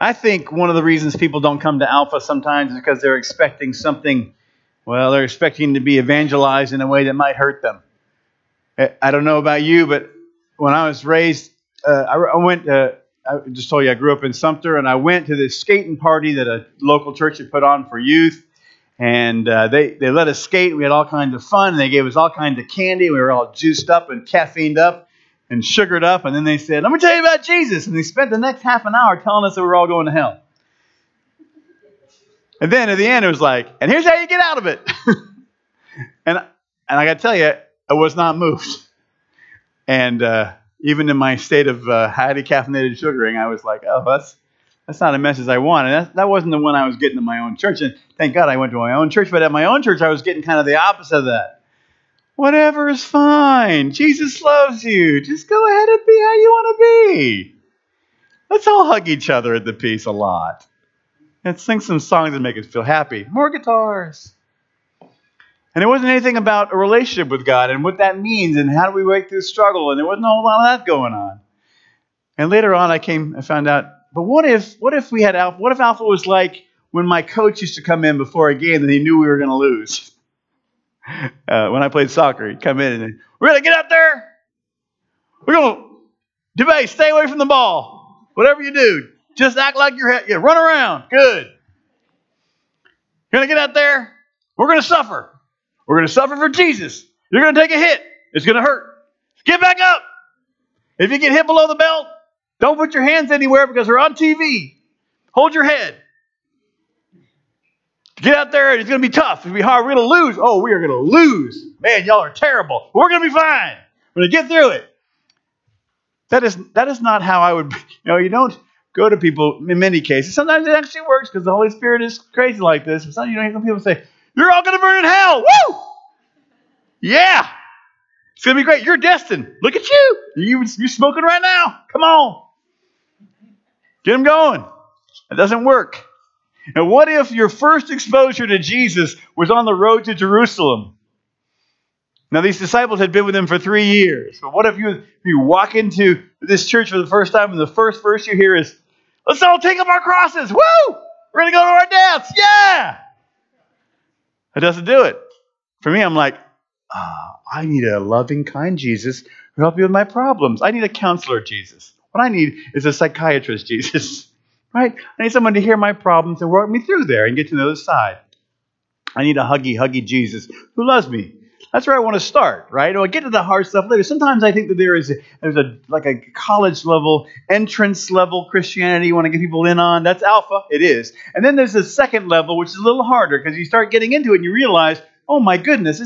I think one of the reasons people don't come to Alpha sometimes is because they're expecting something. Well, they're expecting to be evangelized in a way that might hurt them. I don't know about you, but when I was raised, I went. I just told you I grew up in Sumter, and I went to this skating party that a local church had put on for youth. And they let us skate. We had all kinds of fun. And they gave us all kinds of candy. We were all juiced up and caffeined up and sugared up. And then they said, "Let me tell you about Jesus." And they spent the next half an hour telling us that we were all going to hell. And then at the end, it was like, "And here's how you get out of it." and I got to tell you, I was not moved. And even in my state of highly caffeinated sugaring, I was like, "Oh, that's not a message I want." And that wasn't the one I was getting in my own church. And thank God I went to my own church. But at my own church, I was getting kind of the opposite of that. Whatever is fine. Jesus loves you. Just go ahead and be how you want to be. Let's all hug each other at the peace a lot. And sing some songs that make us feel happy. More guitars. And it wasn't anything about a relationship with God and what that means and how do we work through struggle. And there wasn't a whole lot of that going on. And later on, I found out, but what if we had Alpha? What if Alpha was like when my coach used to come in before a game and he knew we were going to lose? When I played soccer, he'd come in and, "We're going to get out there. We're going to debate. Stay away from the ball. Whatever you do, just act like you're run around. Good. You're going to get out there. We're going to suffer. We're going to suffer for Jesus. You're going to take a hit. It's going to hurt. Get back up. If you get hit below the belt, don't put your hands anywhere because they're on TV. Hold your head. Get out there and it's going to be tough. It's going to be hard. We're going to lose. Oh, we are going to lose. Man, y'all are terrible. We're going to be fine. We're going to get through it." That is not how I would, you don't go to people in many cases. Sometimes it actually works because the Holy Spirit is crazy like this. Sometimes you don't hear people say, "You're all going to burn in hell." Woo! Yeah. It's going to be great. You're destined. Look at you. You're smoking right now. Come on. Get them going. It doesn't work. Now, what if your first exposure to Jesus was on the road to Jerusalem? Now, these disciples had been with him for 3 years. But what if you walk into this church for the first time and the first verse you hear is, "Let's all take up our crosses. Woo! We're going to go to our deaths. Yeah!" It doesn't do it. For me, I'm like, I need a loving, kind Jesus who help me with my problems. I need a counselor Jesus. What I need is a psychiatrist Jesus. Right? I need someone to hear my problems and work me through there and get to the other side. I need a huggy Jesus who loves me. That's where I want to start, right? I'll get to the hard stuff later. Sometimes I think that there's a college level, entrance level Christianity you want to get people in on. That's Alpha. It is. And then there's a second level, which is a little harder because you start getting into it and you realize, oh my goodness,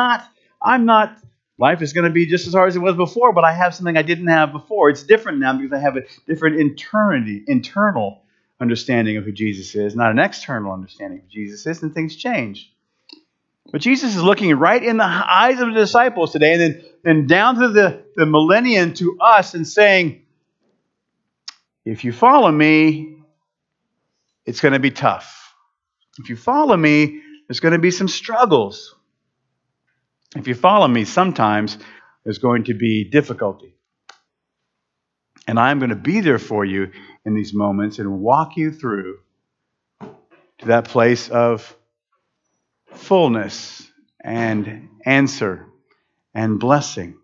life is going to be just as hard as it was before, but I have something I didn't have before. It's different now because I have a different internal understanding of who Jesus is, not an external understanding of who Jesus is, and things change. But Jesus is looking right in the eyes of the disciples today and then down through the millennium to us and saying, if you follow me, it's going to be tough. If you follow me, there's going to be some struggles. If you follow me, sometimes there's going to be difficulty. And I'm going to be there for you in these moments and walk you through to that place of fullness and answer and blessing.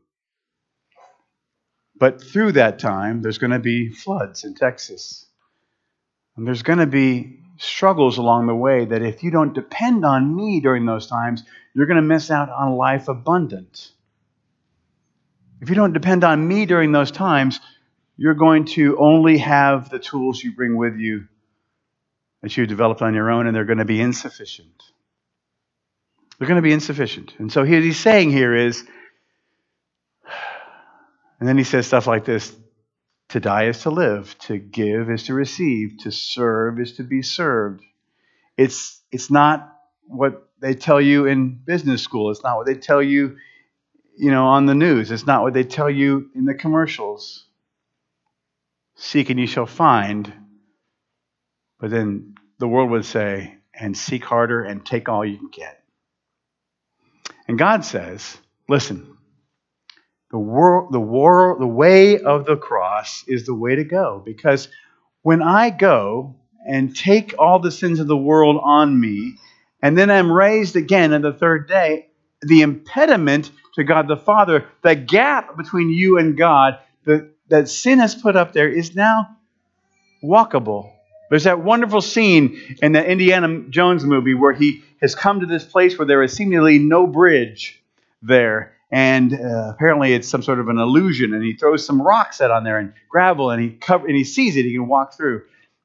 But through that time, there's going to be floods in Texas. And there's going to be struggles along the way that if you don't depend on me during those times, you're going to miss out on life abundant. If you don't depend on me during those times, you're going to only have the tools you bring with you that you developed on your own, and they're going to be insufficient. They're going to be insufficient. And so what he's saying here is, and then he says stuff like this, to die is to live, to give is to receive, to serve is to be served. It's not what they tell you in business school. It's not what they tell you, on the news. It's not what they tell you in the commercials. Seek and you shall find. But then the world would say, and seek harder and take all you can get. And God says, listen, the way of the cross is the way to go, because when I go and take all the sins of the world on me, and then I'm raised again on the third day, the impediment to God the Father, the gap between you and God, that sin has put up there is now walkable. There's that wonderful scene in the Indiana Jones movie where he has come to this place where there is seemingly no bridge there. And apparently it's some sort of an illusion. And he throws some rocks out on there and gravel, and he sees it. He can walk through.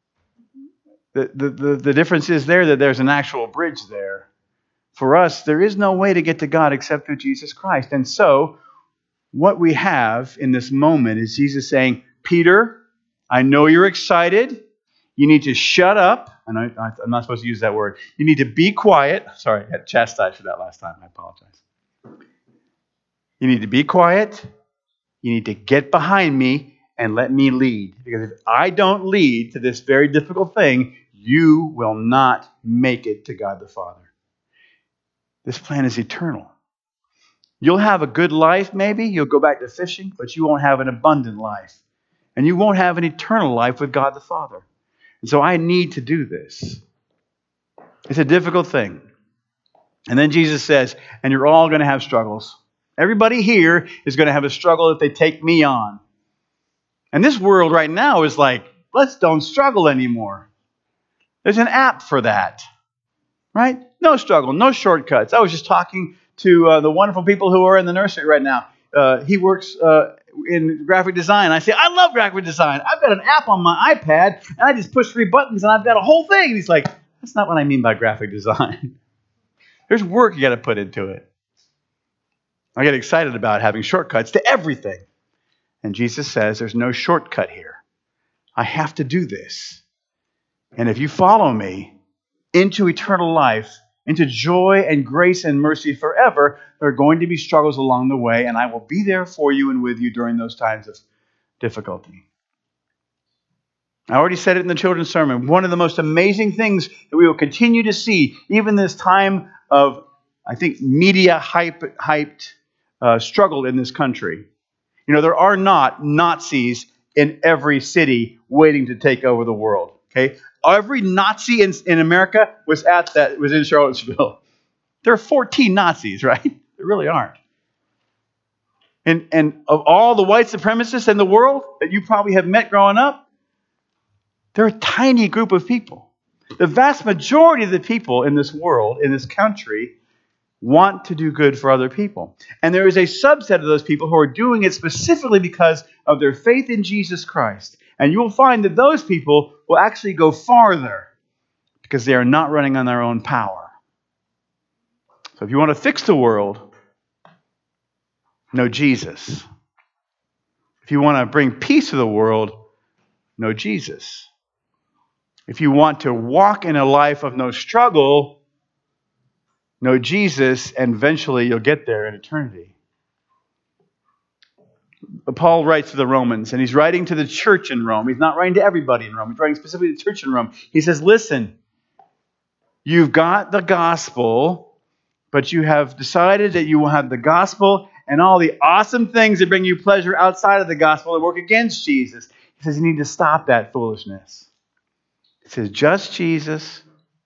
The difference is there that there's an actual bridge there. For us, there is no way to get to God except through Jesus Christ. And so what we have in this moment is Jesus saying, Peter, I know you're excited. You need to shut up. And I'm not supposed to use that word. You need to be quiet. Sorry, I got chastised for that last time. I apologize. You need to be quiet. You need to get behind me and let me lead. Because if I don't lead to this very difficult thing, you will not make it to God the Father. This plan is eternal. You'll have a good life, maybe. You'll go back to fishing, but you won't have an abundant life. And you won't have an eternal life with God the Father. And so I need to do this. It's a difficult thing. And then Jesus says, and you're all going to have struggles. Everybody here is going to have a struggle if they take me on. And this world right now is like, let's don't struggle anymore. There's an app for that. Right? No struggle, no shortcuts. I was just talking to the wonderful people who are in the nursery right now. He works in graphic design. I say, I love graphic design. I've got an app on my iPad, and I just push 3 buttons, and I've got a whole thing. And he's like, that's not what I mean by graphic design. There's work you got to put into it. I get excited about having shortcuts to everything. And Jesus says, there's no shortcut here. I have to do this. And if you follow me into eternal life, into joy and grace and mercy forever, there are going to be struggles along the way, and I will be there for you and with you during those times of difficulty. I already said it in the children's sermon. One of the most amazing things that we will continue to see, even this time of, I think, media hyped struggle in this country. You know, there are not Nazis in every city waiting to take over the world. Okay, every Nazi in America was in Charlottesville. There are 14 Nazis, right? There really aren't. And of all the white supremacists in the world that you probably have met growing up, they're a tiny group of people. The vast majority of the people in this world, in this country, want to do good for other people. And there is a subset of those people who are doing it specifically because of their faith in Jesus Christ. And you will find that those people will actually go farther because they are not running on their own power. So if you want to fix the world, know Jesus. If you want to bring peace to the world, know Jesus. If you want to walk in a life of no struggle, know Jesus, and eventually you'll get there in eternity. Paul writes to the Romans, and he's writing to the church in Rome. He's not writing to everybody in Rome. He's writing specifically to the church in Rome. He says, listen, you've got the gospel, but you have decided that you will have the gospel and all the awesome things that bring you pleasure outside of the gospel and work against Jesus. He says you need to stop that foolishness. He says, just Jesus,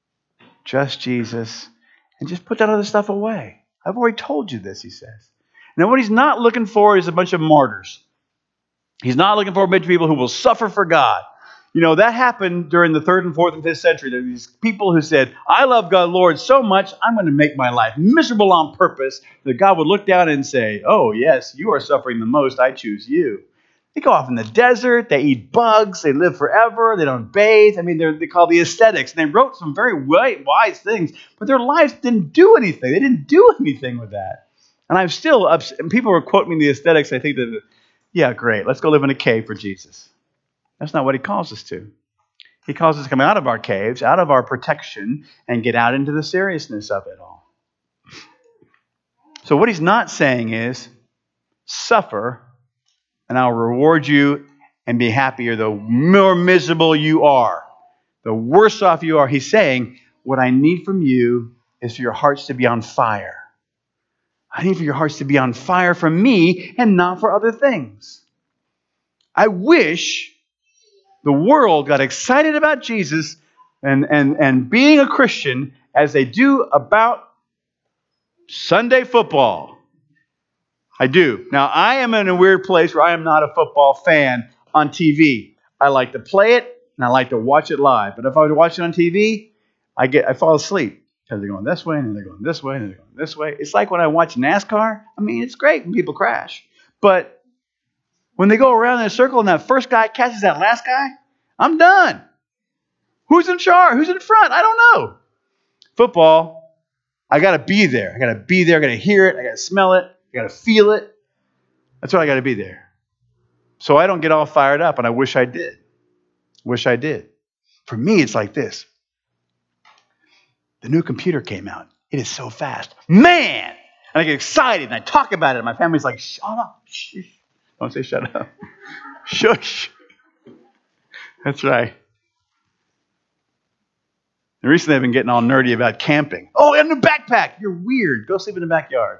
and just put that other stuff away. I've already told you this, he says. Now, what he's not looking for is a bunch of martyrs. He's not looking for a bunch of people who will suffer for God. You know, that happened during the 3rd and 4th and 5th century. There were these people who said, I love God, Lord, so much, I'm going to make my life miserable on purpose, that God would look down and say, oh, yes, you are suffering the most. I choose you. They go off in the desert. They eat bugs. They live forever. They don't bathe. I mean, they call the ascetics. And they wrote some very wise things, but their lives didn't do anything. They didn't do anything with that. And I'm still upset. And people were quoting me the ascetics. I think that, yeah, great. Let's go live in a cave for Jesus. That's not what he calls us to. He calls us to come out of our caves, out of our protection, and get out into the seriousness of it all. So what he's not saying is, suffer, and I'll reward you and be happier the more miserable you are, the worse off you are. He's saying, what I need from you is for your hearts to be on fire. I need for your hearts to be on fire for me and not for other things. I wish the world got excited about Jesus and being a Christian as they do about Sunday football. I do. Now, I am in a weird place where I am not a football fan on TV. I like to play it, and I like to watch it live. But if I was watching on TV, I fall asleep. Because they're going this way, and they're going this way, and they're going this way. It's like when I watch NASCAR. I mean, it's great when people crash. But when they go around in a circle and that first guy catches that last guy, I'm done. Who's in charge? Who's in front? I don't know. Football, I got to be there. I got to be there. I got to hear it. I got to smell it. I got to feel it. That's why I got to be there. So I don't get all fired up, and I wish I did. Wish I did. For me, it's like this. The new computer came out. It is so fast. Man! And I get excited, and I talk about it, and my family's like, shut up. Shh. Don't say shut up. Shush. That's right. And recently I've been getting all nerdy about camping. Oh, I have a new backpack. You're weird. Go sleep in the backyard.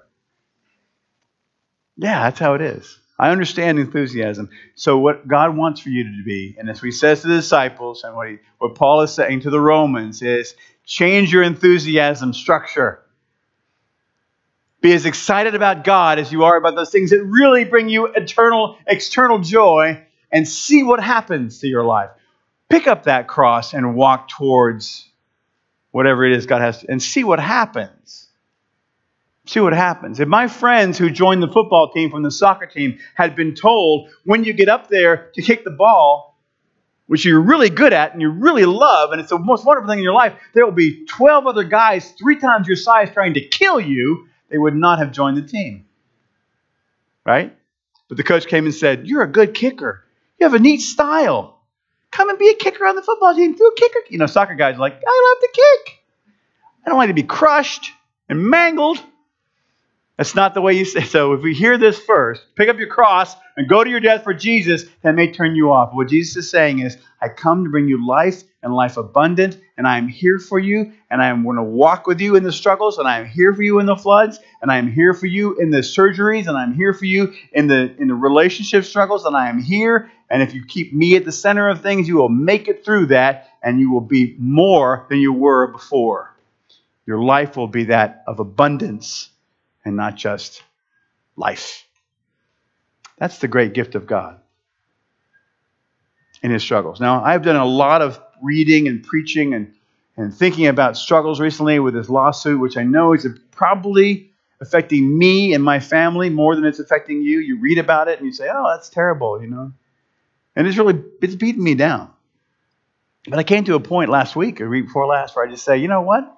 Yeah, that's how it is. I understand enthusiasm. So what God wants for you to be, and as he says to the disciples, and what Paul is saying to the Romans is, change your enthusiasm structure. Be as excited about God as you are about those things that really bring you external joy, and see what happens to your life. Pick up that cross and walk towards whatever it is God has, and see what happens. See what happens. If my friends who joined the football team from the soccer team had been told, when you get up there to kick the ball, which you're really good at and you really love, and it's the most wonderful thing in your life, there will be 12 other guys 3 times your size trying to kill you, they would not have joined the team. Right? But the coach came and said, you're a good kicker. You have a neat style. Come and be a kicker on the football team. Do a kicker. You know, soccer guys are like, I love to kick. I don't like to be crushed and mangled. That's not the way you say. So if we hear this first, pick up your cross and go to your death for Jesus, that may turn you off. What Jesus is saying is, I come to bring you life and life abundant, and I am here for you, and I am going to walk with you in the struggles, and I am here for you in the floods, and I am here for you in the surgeries, and I am here for you in the relationship struggles, and I am here, and if you keep me at the center of things, you will make it through that, and you will be more than you were before. Your life will be that of abundance, and not just life. That's the great gift of God in his struggles. Now, I've done a lot of reading and preaching and thinking about struggles recently with this lawsuit, which I know is probably affecting me and my family more than it's affecting you. You read about it and you say, oh, that's terrible, you know. And it's beating me down. But I came to a point last week, or week before last, where I just say, you know what?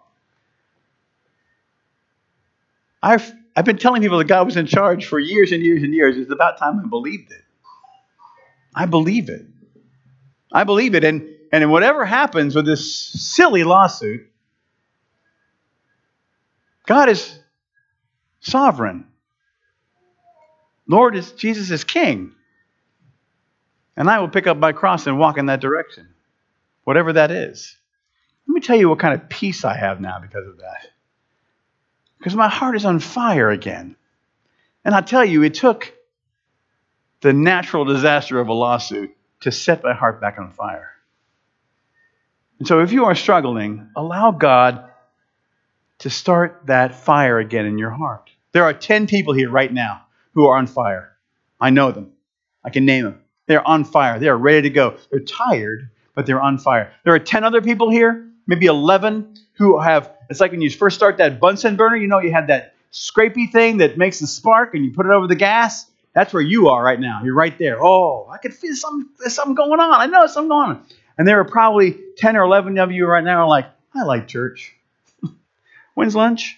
I've been telling people that God was in charge for years and years and years. It's about time I believed it. I believe it. I believe it. And whatever happens with this silly lawsuit, God is sovereign. Jesus is king. And I will pick up my cross and walk in that direction. Whatever that is. Let me tell you what kind of peace I have now because of that. Because my heart is on fire again. And I tell you, it took the natural disaster of a lawsuit to set my heart back on fire. And so if you are struggling, allow God to start that fire again in your heart. There are 10 people here right now who are on fire. I know them. I can name them. They're on fire. They are ready to go. They're tired, but they're on fire. There are 10 other people here, maybe 11, who have, it's like when you first start that Bunsen burner, you know, you had that scrapey thing that makes the spark and you put it over the gas. That's where you are right now. You're right there. Oh, I can feel there's something going on. I know there's something going on. And there are probably 10 or 11 of you right now who are like, I like church. When's lunch?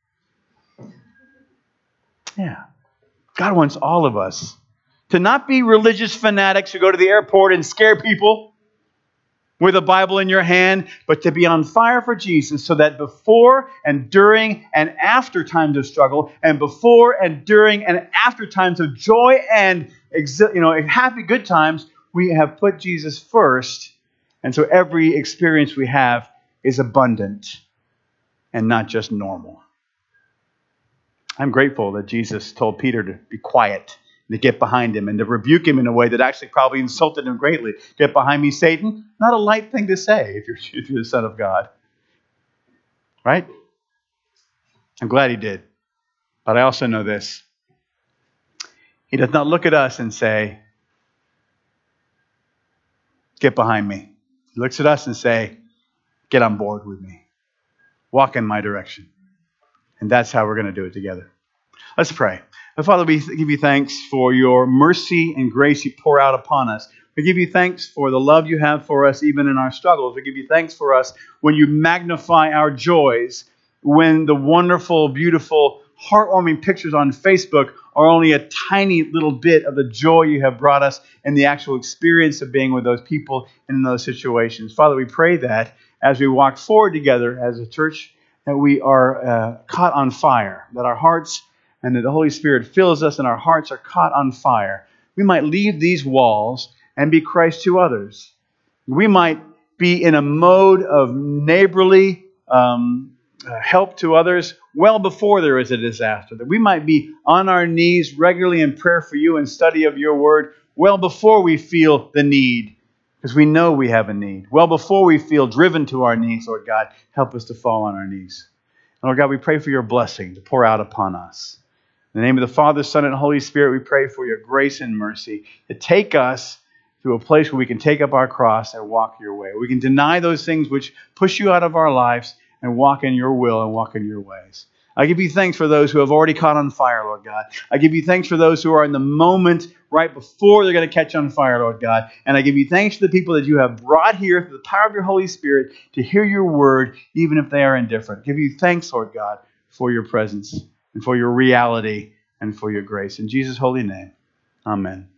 Yeah. God wants all of us to not be religious fanatics who go to the airport and scare people with a Bible in your hand, but to be on fire for Jesus so that before and during and after times of struggle, and before and during and after times of joy and happy good times, we have put Jesus first. And so every experience we have is abundant and not just normal. I'm grateful that Jesus told Peter to be quiet to get behind him and to rebuke him in a way that actually probably insulted him greatly. Get behind me, Satan. Not a light thing to say if you're the Son of God. Right? I'm glad he did. But I also know this. He does not look at us and say, get behind me. He looks at us and say, get on board with me. Walk in my direction. And that's how we're going to do it together. Let's pray. Father, we give you thanks for your mercy and grace you pour out upon us. We give you thanks for the love you have for us even in our struggles. We give you thanks for us when you magnify our joys, when the wonderful, beautiful, heartwarming pictures on Facebook are only a tiny little bit of the joy you have brought us and the actual experience of being with those people in those situations. Father, we pray that as we walk forward together as a church, that we are caught on fire, that our hearts and that the Holy Spirit fills us and our hearts are caught on fire. We might leave these walls and be Christ to others. We might be in a mode of neighborly help to others well before there is a disaster. That we might be on our knees regularly in prayer for you and study of your word well before we feel the need, because we know we have a need. Well before we feel driven to our knees, Lord God, help us to fall on our knees. And Lord God, we pray for your blessing to pour out upon us. In the name of the Father, Son, and Holy Spirit, we pray for your grace and mercy to take us to a place where we can take up our cross and walk your way. We can deny those things which push you out of our lives and walk in your will and walk in your ways. I give you thanks for those who have already caught on fire, Lord God. I give you thanks for those who are in the moment right before they're going to catch on fire, Lord God. And I give you thanks for the people that you have brought here through the power of your Holy Spirit to hear your word, even if they are indifferent. I give you thanks, Lord God, for your presence and for your reality and for your grace. In Jesus' holy name, amen.